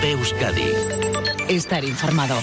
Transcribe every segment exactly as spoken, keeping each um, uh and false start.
COPE Euskadi. Estar informado.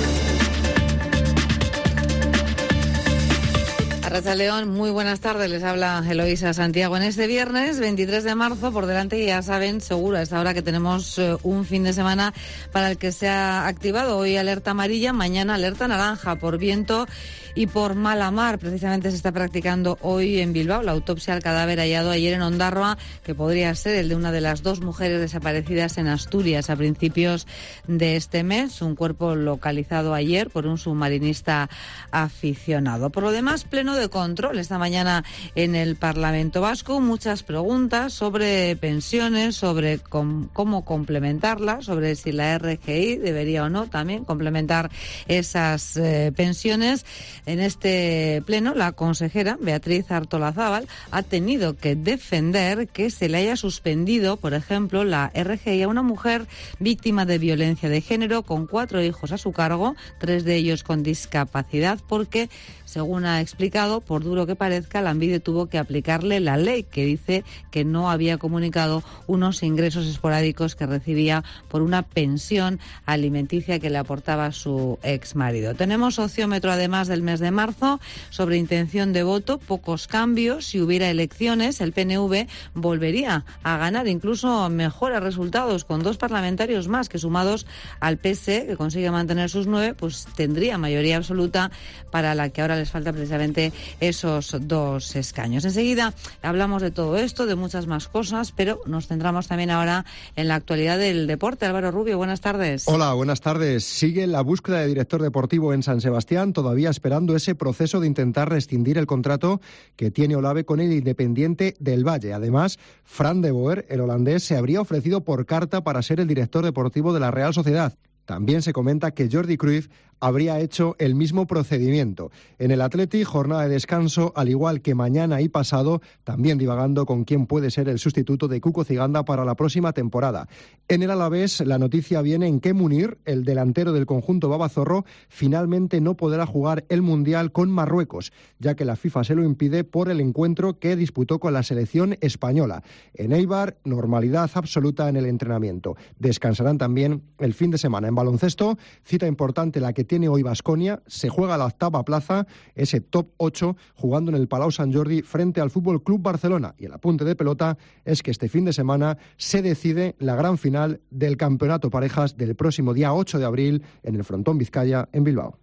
Arratsaldeon, muy buenas tardes, les habla Eloísa Santiago. En este viernes veintitrés de marzo, por delante, ya saben, seguro a esta hora que tenemos eh, un fin de semana para el que se ha activado hoy alerta amarilla, mañana alerta naranja por viento y por mala mar. Precisamente se está practicando hoy en Bilbao la autopsia al cadáver hallado ayer en Ondarroa, que podría ser el de una de las dos mujeres desaparecidas en Asturias a principios de este mes. Un cuerpo localizado ayer por un submarinista aficionado. Por lo demás, pleno de control esta mañana en el Parlamento Vasco. Muchas preguntas sobre pensiones, sobre com- cómo complementarlas, sobre si la R G I debería o no también complementar esas eh, pensiones. En este pleno, la consejera Beatriz Artolazábal ha tenido que defender que se le haya suspendido, por ejemplo, la R G I a una mujer víctima de violencia de género con cuatro hijos a su cargo, tres de ellos con discapacidad, porque, según ha explicado, por duro que parezca, Lanbide tuvo que aplicarle la ley que dice que no había comunicado unos ingresos esporádicos que recibía por una pensión alimenticia que le aportaba su exmarido. Tenemos sociómetro, además, del mes de marzo, sobre intención de voto, pocos cambios. Si hubiera elecciones, el P N V volvería a ganar incluso mejores resultados, con dos parlamentarios más que, sumados al P S E, que consigue mantener sus nueve, pues tendría mayoría absoluta, para la que ahora les falta precisamente esos dos escaños. Enseguida hablamos de todo esto, de muchas más cosas, pero nos centramos también ahora en la actualidad del deporte. Álvaro Rubio, buenas tardes. Hola, buenas tardes. Sigue la búsqueda de director deportivo en San Sebastián, todavía esperando ese proceso de intentar rescindir el contrato que tiene Olave con el Independiente del Valle. Además, Fran de Boer, el holandés, se habría ofrecido por carta para ser el director deportivo de la Real Sociedad. También se comenta que Jordi Cruyff habría hecho el mismo procedimiento. En el Athletic, jornada de descanso, al igual que mañana y pasado, también divagando con quién puede ser el sustituto de Cuco Ciganda para la próxima temporada. En el Alavés, la noticia viene en que Munir, el delantero del conjunto babazorro, finalmente no podrá jugar el Mundial con Marruecos, ya que la FIFA se lo impide por el encuentro que disputó con la selección española. En Eibar, normalidad absoluta en el entrenamiento. Descansarán también el fin de semana. En baloncesto, cita importante la que tiene hoy Baskonia, se juega la octava plaza, ese top ocho, jugando en el Palau Sant Jordi frente al Fútbol Club Barcelona. Y el apunte de pelota es que este fin de semana se decide la gran final del Campeonato Parejas del próximo día ocho de abril en el Frontón Vizcaya, en Bilbao.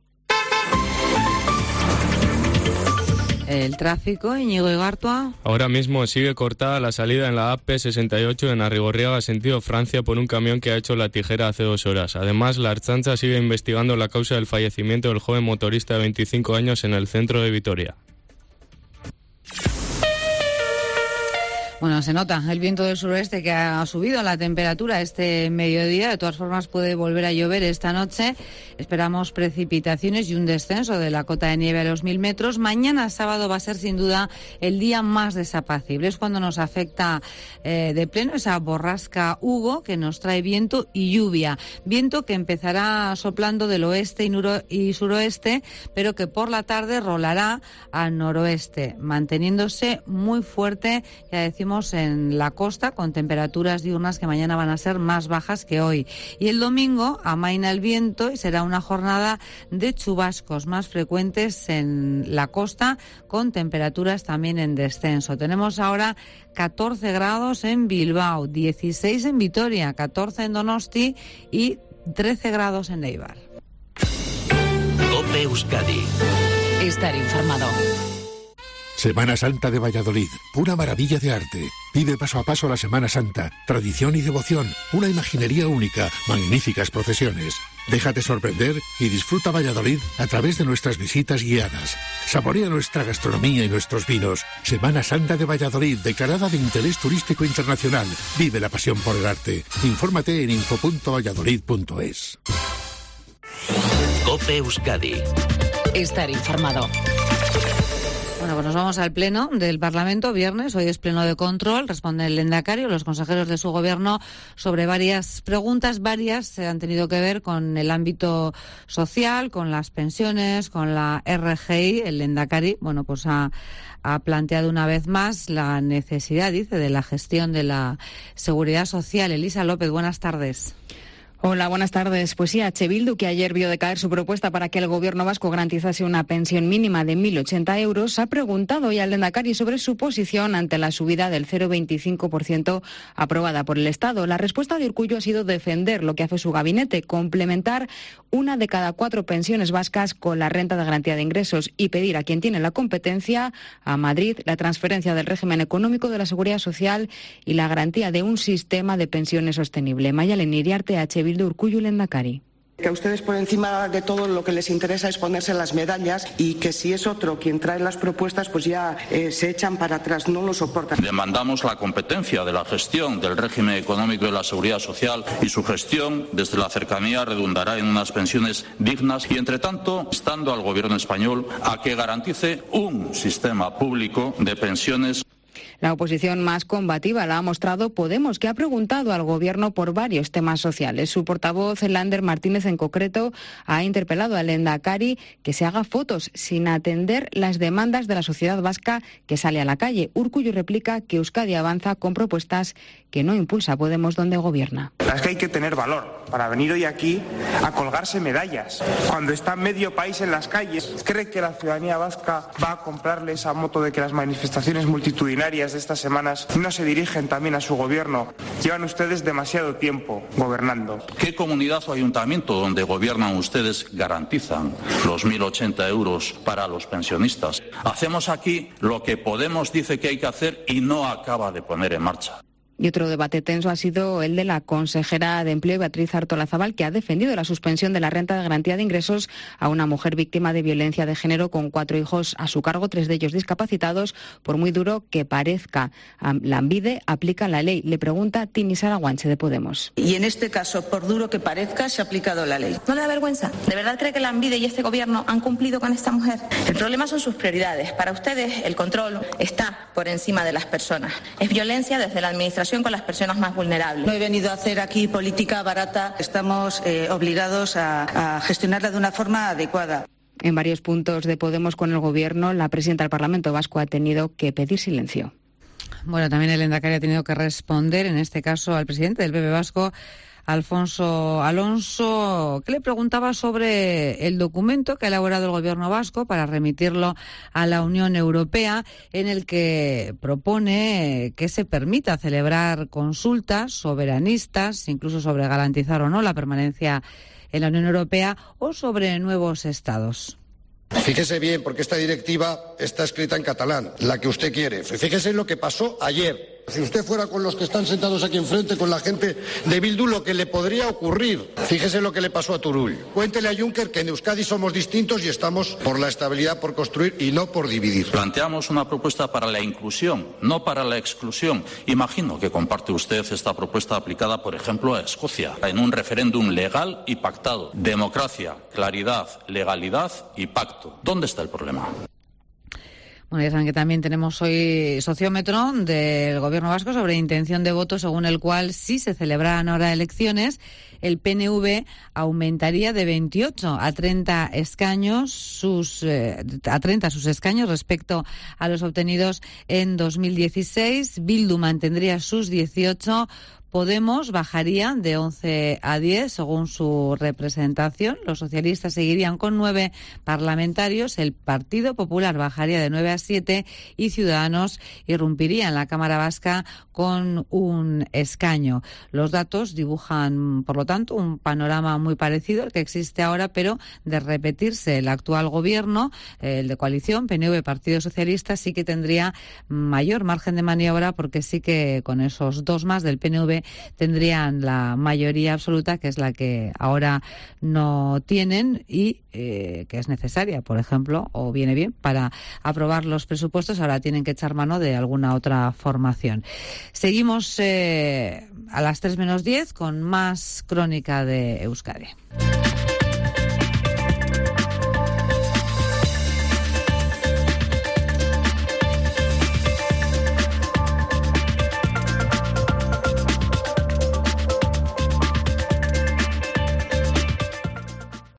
El tráfico, Íñigo Igartua. Ahora mismo sigue cortada la salida en la A P sesenta y ocho en Arrigorriaga, sentido Francia, por un camión que ha hecho la tijera hace dos horas. Además, la Ertzaintza sigue investigando la causa del fallecimiento del joven motorista de veinticinco años en el centro de Vitoria. Bueno, se nota el viento del suroeste que ha subido la temperatura este mediodía. De todas formas, puede volver a llover esta noche. Esperamos precipitaciones y un descenso de la cota de nieve a los mil metros. Mañana, sábado, va a ser sin duda el día más desapacible. Es cuando nos afecta eh, de pleno esa borrasca Hugo, que nos trae viento y lluvia. Viento que empezará soplando del oeste y, nuro- y suroeste, pero que por la tarde rolará al noroeste, manteniéndose muy fuerte, ya decimos, en la costa, con temperaturas diurnas que mañana van a ser más bajas que hoy. Y el domingo amaina el viento y será una jornada de chubascos más frecuentes en la costa, con temperaturas también en descenso. Tenemos ahora catorce grados en Bilbao, dieciséis en Vitoria, catorce en Donosti y trece grados en Eibar. COPE Euskadi. Estar informado. Semana Santa de Valladolid, pura maravilla de arte. Vive paso a paso la Semana Santa, tradición y devoción, una imaginería única, magníficas procesiones. Déjate sorprender y disfruta Valladolid a través de nuestras visitas guiadas. Saborea nuestra gastronomía y nuestros vinos. Semana Santa de Valladolid, declarada de interés turístico internacional. Vive la pasión por el arte. Infórmate en info punto valladolid punto es. COPE Euskadi. Estar informado. Bueno, pues nos vamos al pleno del Parlamento, viernes. Hoy es pleno de control. Responde el lehendakari, los consejeros de su gobierno, sobre varias preguntas. Varias se han tenido que ver con el ámbito social, con las pensiones, con la R G I. El lehendakari, bueno, pues ha, ha planteado una vez más la necesidad, dice, de la gestión de la seguridad social. Elisa López, buenas tardes. Hola, buenas tardes. Pues sí, H. Bildu, que ayer vio decaer su propuesta para que el gobierno vasco garantizase una pensión mínima de mil ochenta euros, ha preguntado hoy al Lehendakari sobre su posición ante la subida del cero coma veinticinco por ciento aprobada por el Estado. La respuesta de Urkullu ha sido defender lo que hace su gabinete, complementar una de cada cuatro pensiones vascas con la renta de garantía de ingresos y pedir a quien tiene la competencia, a Madrid, la transferencia del régimen económico de la Seguridad Social y la garantía de un sistema de pensiones sostenible. Mayalen Iriarte, H. Bildu, Urkullu, Lehendakari. Que a ustedes por encima de todo lo que les interesa es ponerse las medallas y que si es otro quien trae las propuestas, pues ya eh, se echan para atrás, no lo soportan. Demandamos la competencia de la gestión del régimen económico de la Seguridad Social y su gestión desde la cercanía redundará en unas pensiones dignas y, entre tanto, instando al Gobierno español a que garantice un sistema público de pensiones. La oposición más combativa la ha mostrado Podemos, que ha preguntado al Gobierno por varios temas sociales. Su portavoz, Lander Martínez, en concreto, ha interpelado al Lehendakari que se haga fotos sin atender las demandas de la sociedad vasca que sale a la calle. Urkullu replica que Euskadi avanza con propuestas que no impulsa Podemos donde gobierna. Es que hay que tener valor para venir hoy aquí a colgarse medallas. Cuando está medio país en las calles, ¿cree que la ciudadanía vasca va a comprarle esa moto de que las manifestaciones multitudinarias de estas semanas no se dirigen también a su gobierno? Llevan ustedes demasiado tiempo gobernando. ¿Qué comunidad o ayuntamiento donde gobiernan ustedes garantizan los mil ochenta euros para los pensionistas? Hacemos aquí lo que Podemos dice que hay que hacer y no acaba de poner en marcha. Y otro debate tenso ha sido el de la consejera de Empleo, Beatriz Artolazabal, que ha defendido la suspensión de la renta de garantía de ingresos a una mujer víctima de violencia de género con cuatro hijos a su cargo, tres de ellos discapacitados, por muy duro que parezca. Lanbide aplica la ley. Le pregunta Tini Sara Guanche, de Podemos. Y en este caso, por duro que parezca, se ha aplicado la ley. ¿No le da vergüenza? ¿De verdad cree que Lanbide y este gobierno han cumplido con esta mujer? El problema son sus prioridades. Para ustedes, el control está por encima de las personas. Es violencia desde la administración con las personas más vulnerables. No he venido a hacer aquí política barata. Estamos eh, obligados a, a gestionarla de una forma adecuada. En varios puntos de Podemos con el Gobierno, la presidenta del Parlamento Vasco ha tenido que pedir silencio. Bueno, también el Lehendakari ha tenido que responder, en este caso al presidente del P P Vasco, Alfonso Alonso, que le preguntaba sobre el documento que ha elaborado el Gobierno vasco para remitirlo a la Unión Europea, en el que propone que se permita celebrar consultas soberanistas, incluso sobre garantizar o no la permanencia en la Unión Europea o sobre nuevos estados. Fíjese bien, porque esta directiva está escrita en catalán, la que usted quiere. Fíjese en lo que pasó ayer. Si usted fuera con los que están sentados aquí enfrente, con la gente de Bildu, lo que le podría ocurrir. Fíjese lo que le pasó a Turull. Cuéntele a Juncker que en Euskadi somos distintos y estamos por la estabilidad, por construir y no por dividir. Planteamos una propuesta para la inclusión, no para la exclusión. Imagino que comparte usted esta propuesta aplicada, por ejemplo, a Escocia, en un referéndum legal y pactado. Democracia, claridad, legalidad y pacto. ¿Dónde está el problema? Bueno, ya saben que también tenemos hoy sociómetro del Gobierno vasco sobre intención de voto, según el cual, si se celebraran ahora elecciones, el P N V aumentaría de veintiocho a treinta escaños sus eh, a treinta sus escaños respecto a los obtenidos en dos mil dieciséis. Bildu mantendría sus dieciocho. Podemos bajaría de once a diez según su representación. Los socialistas seguirían con nueve parlamentarios. El Partido Popular bajaría de nueve a siete y Ciudadanos irrumpiría en la Cámara Vasca con un escaño. Los datos dibujan, por lo tanto, un panorama muy parecido al que existe ahora, pero de repetirse el actual gobierno, el de coalición, P N V, Partido Socialista, sí que tendría mayor margen de maniobra, porque sí que con esos dos más del P N V tendrían la mayoría absoluta, que es la que ahora no tienen y eh, que es necesaria, por ejemplo, o viene bien para aprobar los presupuestos. Ahora tienen que echar mano de alguna otra formación. Seguimos eh, a las tres menos diez con más crónica de Euskadi.